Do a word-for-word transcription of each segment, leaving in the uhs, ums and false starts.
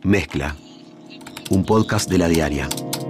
Mezcla, un podcast de La Diaria.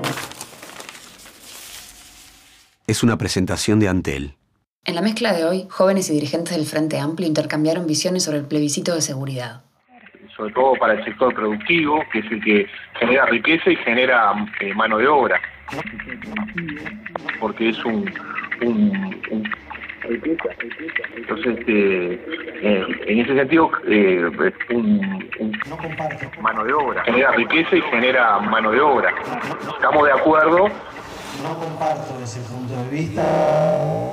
Es una presentación de Antel. En la mezcla de hoy, jóvenes y dirigentes del Frente Amplio intercambiaron visiones sobre el plebiscito de seguridad. Sobre todo para el sector productivo, que es el que genera riqueza y genera eh, mano de obra, porque es un... un, un entonces, este, eh, en ese sentido, eh, un, un mano de obra, genera riqueza y genera mano de obra. Estamos de acuerdo. No comparto ese punto de vista.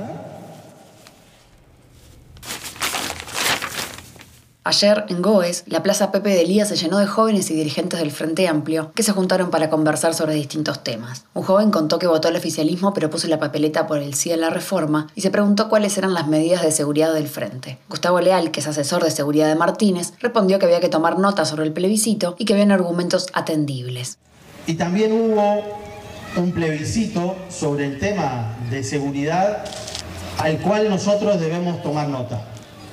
Ayer, en Goes, la Plaza Pepe de Lía se llenó de jóvenes y dirigentes del Frente Amplio que se juntaron para conversar sobre distintos temas. Un joven contó que votó al oficialismo pero puso la papeleta por el sí a la reforma y se preguntó cuáles eran las medidas de seguridad del Frente. Gustavo Leal, que es asesor de seguridad de Martínez, respondió que había que tomar nota sobre el plebiscito y que habían argumentos atendibles. Y también hubo un plebiscito sobre el tema de seguridad al cual nosotros debemos tomar nota.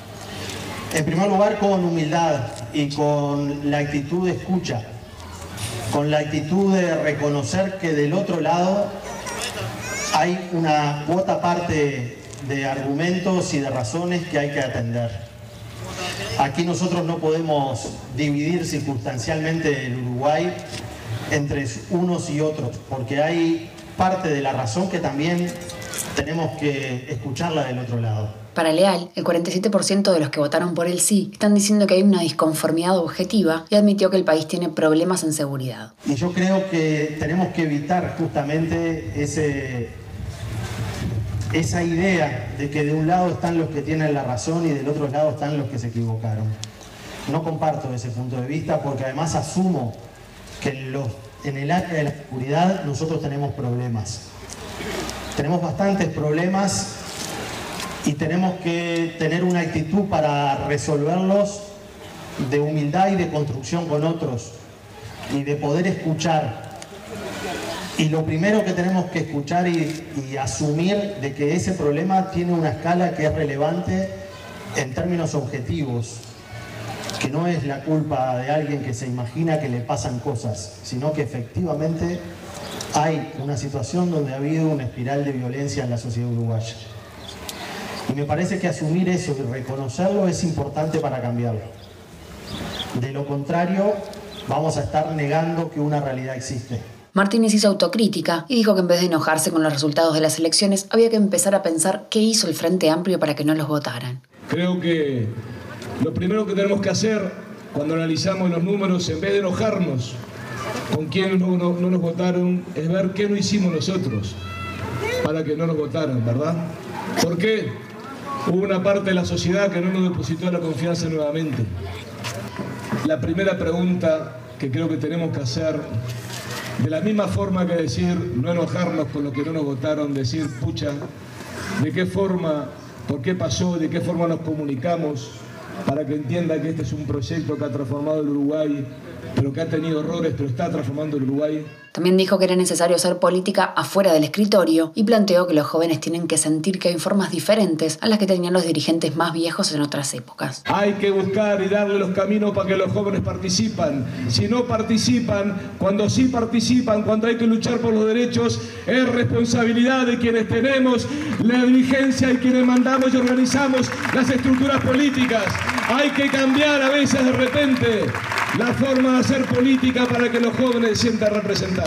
En primer lugar, con humildad y con la actitud de escucha, con la actitud de reconocer que del otro lado hay una cuota parte de argumentos y de razones que hay que atender. Aquí nosotros no podemos dividir circunstancialmente el Uruguay entre unos y otros, porque hay parte de la razón que también tenemos que escucharla del otro lado. Para Leal, el cuarenta y siete por ciento de los que votaron por el sí están diciendo que hay una disconformidad objetiva y admitió que el país tiene problemas en seguridad. Y yo creo que tenemos que evitar justamente ese, esa idea de que de un lado están los que tienen la razón y del otro lado están los que se equivocaron. No comparto ese punto de vista porque además asumo que en, los, en el área de la seguridad nosotros tenemos problemas. Tenemos bastantes problemas y tenemos que tener una actitud para resolverlos de humildad y de construcción con otros y de poder escuchar. Y lo primero que tenemos que escuchar y, y asumir de que ese problema tiene una escala que es relevante en términos objetivos, que no es la culpa de alguien que se imagina que le pasan cosas, sino que efectivamente hay una situación donde ha habido una espiral de violencia en la sociedad uruguaya. Y me parece que asumir eso y reconocerlo es importante para cambiarlo. De lo contrario, vamos a estar negando que una realidad existe. Martínez hizo autocrítica y dijo que en vez de enojarse con los resultados de las elecciones, había que empezar a pensar qué hizo el Frente Amplio para que no los votaran. Creo que lo primero que tenemos que hacer cuando analizamos los números, en vez de enojarnos con quienes no, no, no nos votaron, es ver qué no hicimos nosotros para que no nos votaran, ¿verdad? ¿Por qué? Hubo una parte de la sociedad que no nos depositó la confianza nuevamente. La primera pregunta que creo que tenemos que hacer, de la misma forma que decir, no enojarnos con los que no nos votaron, decir, pucha, ¿de qué forma, por qué pasó, de qué forma nos comunicamos para que entienda que este es un proyecto que ha transformado el Uruguay, pero que ha tenido errores, pero está transformando el Uruguay? También dijo que era necesario hacer política afuera del escritorio y planteó que los jóvenes tienen que sentir que hay formas diferentes a las que tenían los dirigentes más viejos en otras épocas. Hay que buscar y darle los caminos para que los jóvenes participan. Si no participan, cuando sí participan, cuando hay que luchar por los derechos, es responsabilidad de quienes tenemos la dirigencia y quienes mandamos y organizamos las estructuras políticas. Hay que cambiar a veces de repente la forma de hacer política para que los jóvenes se sientan representados.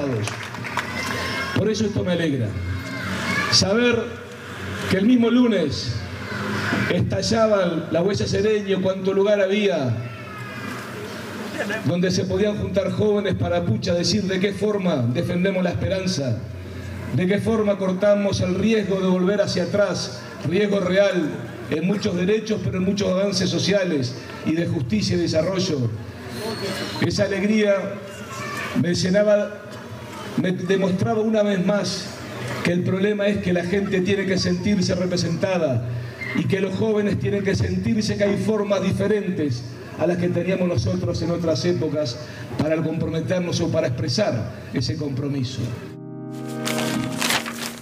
Por eso esto me alegra. Saber que el mismo lunes estallaba la Huella Sereño, cuánto lugar había donde se podían juntar jóvenes para, pucha, decir de qué forma defendemos la esperanza, de qué forma cortamos el riesgo de volver hacia atrás, riesgo real en muchos derechos, pero en muchos avances sociales y de justicia y desarrollo. Esa alegría me llenaba, me demostraba una vez más que el problema es que la gente tiene que sentirse representada y que los jóvenes tienen que sentirse que hay formas diferentes a las que teníamos nosotros en otras épocas para comprometernos o para expresar ese compromiso.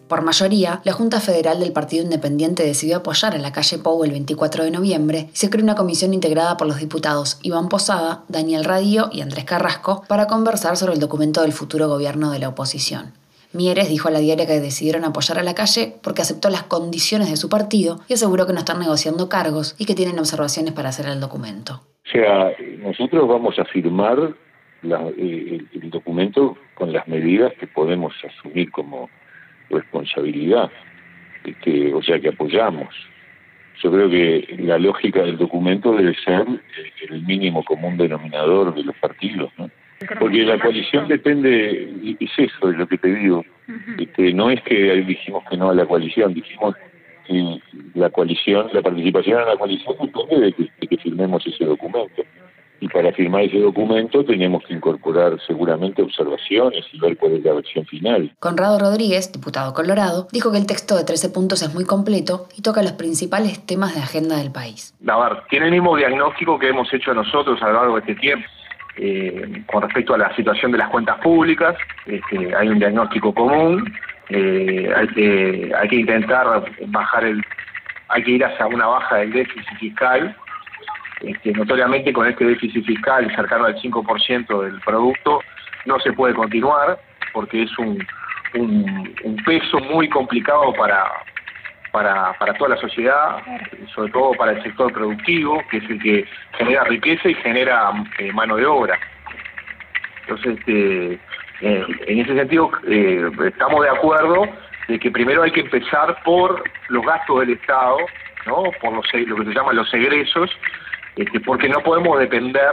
Por mayoría, la Junta Federal del Partido Independiente decidió apoyar a la calle Pou el veinticuatro de noviembre y se creó una comisión integrada por los diputados Iván Posada, Daniel Radío y Andrés Carrasco para conversar sobre el documento del futuro gobierno de la oposición. Mieres dijo a la diaria que decidieron apoyar a la calle porque aceptó las condiciones de su partido y aseguró que no están negociando cargos y que tienen observaciones para hacer el documento. O sea, nosotros vamos a firmar la, el, el documento con las medidas que podemos asumir como responsabilidad, que, o sea, que apoyamos. Yo creo que la lógica del documento debe ser el mínimo común denominador de los partidos, ¿no? Porque la coalición depende, es eso, es lo que te digo. Este, no es que dijimos que no a la coalición, dijimos que la coalición, la participación en la coalición depende de que, de que firmemos ese documento. Y para firmar ese documento tenemos que incorporar seguramente observaciones y ver cuál es la versión final. Conrado Rodríguez, diputado colorado, dijo que el texto de trece puntos es muy completo y toca los principales temas de agenda del país. A ver, tiene el mismo diagnóstico que hemos hecho nosotros a lo largo de este tiempo. Eh, con respecto a la situación de las cuentas públicas, este, hay un diagnóstico común, eh, hay que hay que intentar bajar el, hay que ir hacia una baja del déficit fiscal. Este, notoriamente con este déficit fiscal cercano al cinco por ciento del producto no se puede continuar porque es un, un, un peso muy complicado para, para, para toda la sociedad, sobre todo para el sector productivo, que es el que genera riqueza y genera eh, mano de obra. Entonces, este, eh, en ese sentido, eh, estamos de acuerdo de que primero hay que empezar por los gastos del Estado, ¿no? Por los, lo que se llaman los egresos, Este, porque no podemos depender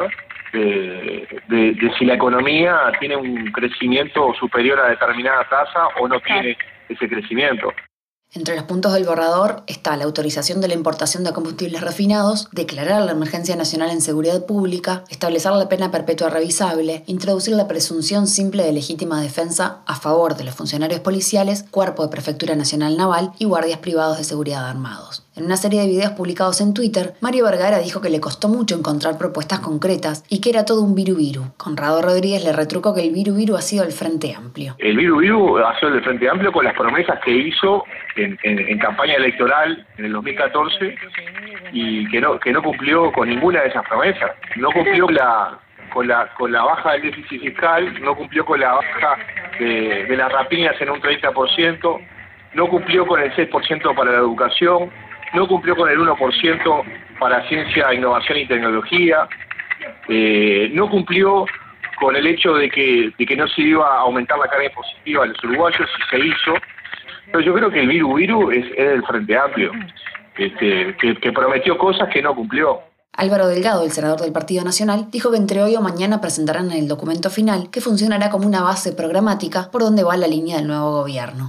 de, de, de si la economía tiene un crecimiento superior a determinada tasa o no tiene ese crecimiento. Entre los puntos del borrador está la autorización de la importación de combustibles refinados, declarar la emergencia nacional en seguridad pública, establecer la pena perpetua revisable, introducir la presunción simple de legítima defensa a favor de los funcionarios policiales, Cuerpo de Prefectura Nacional Naval y guardias privados de seguridad armados. En una serie de videos publicados en Twitter, Mario Vergara dijo que le costó mucho encontrar propuestas concretas y que era todo un viru viru. Conrado Rodríguez le retrucó que el viru viru ha sido el Frente Amplio. El viru viru ha sido el Frente Amplio con las promesas que hizo en, en, en campaña electoral en el dos mil catorce y que no que no cumplió con ninguna de esas promesas. No cumplió la con la con la baja del déficit fiscal, no cumplió con la baja de, de las rapiñas en un treinta por ciento, no cumplió con el seis por ciento para la educación, no cumplió con el uno por ciento para ciencia, innovación y tecnología, eh, no cumplió con el hecho de que, de que no se iba a aumentar la carga impositiva a los uruguayos y se hizo. Pero yo creo que el viru viru es, es el Frente Amplio, este, que, que prometió cosas que no cumplió. Álvaro Delgado, el senador del Partido Nacional, dijo que entre hoy o mañana presentarán el documento final que funcionará como una base programática por donde va la línea del nuevo gobierno.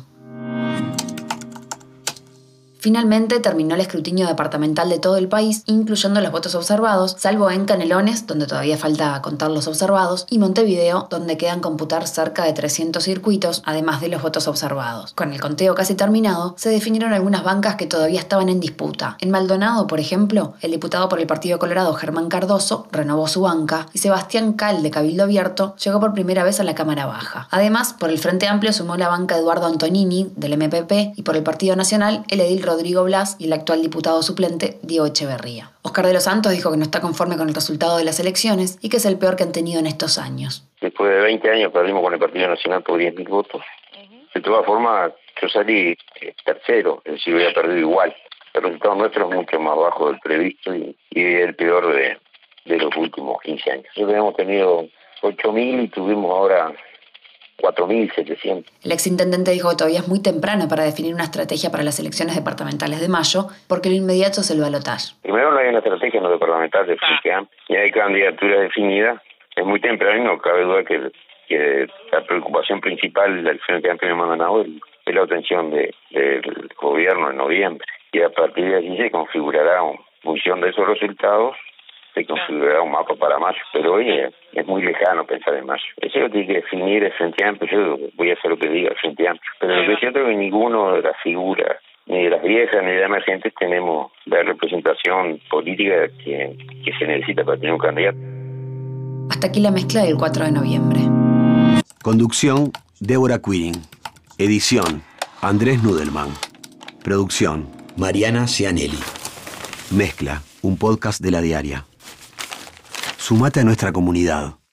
Finalmente terminó el escrutinio departamental de todo el país, incluyendo los votos observados, salvo en Canelones, donde todavía falta contar los observados, y Montevideo, donde quedan computar cerca de trescientos circuitos, además de los votos observados. Con el conteo casi terminado, se definieron algunas bancas que todavía estaban en disputa. En Maldonado, por ejemplo, el diputado por el Partido Colorado Germán Cardoso renovó su banca y Sebastián Cal, de Cabildo Abierto, llegó por primera vez a la Cámara Baja. Además, por el Frente Amplio sumó la banca Eduardo Antonini, del M P P, y por el Partido Nacional, el edil Rodrigo Blas y el actual diputado suplente Diego Echeverría. Oscar de los Santos dijo que no está conforme con el resultado de las elecciones y que es el peor que han tenido en estos años. Después de veinte años perdimos con el Partido Nacional por diez mil votos. De todas formas, yo salí eh, tercero, es decir, hubiera perdido igual. El resultado nuestro es mucho más bajo del previsto y, y el peor de, de los últimos quince años. Nosotros hemos tenido ocho mil y tuvimos ahora cuatro mil setecientos. El exintendente dijo que todavía es muy temprano para definir una estrategia para las elecciones departamentales de mayo, porque lo inmediato es el balotaje. Primero no hay una estrategia en lo departamental de Frente Amplio, y hay candidaturas definidas. Es muy temprano y no cabe duda que, que la preocupación principal del Frente Amplio de Maldonado es, es la obtención de, del gobierno en noviembre. Y a partir de allí se configurará, en función de esos resultados, se configurará un mapa para mayo, pero hoy es, es muy lejano pensar en mayo. Eso lo tiene que definir el Frente Amplio. Yo voy a hacer lo que diga el Frente Amplio, pero lo que es cierto es que ninguno de las figuras, ni de las viejas ni de las emergentes, tenemos la representación política que, que se necesita para tener un candidato. Hasta aquí la mezcla del cuatro de noviembre. Conducción, Débora Quirin. Edición, Andrés Nudelman. Producción, Mariana Cianelli. Mezcla, un podcast de La Diaria. Sumate a nuestra comunidad.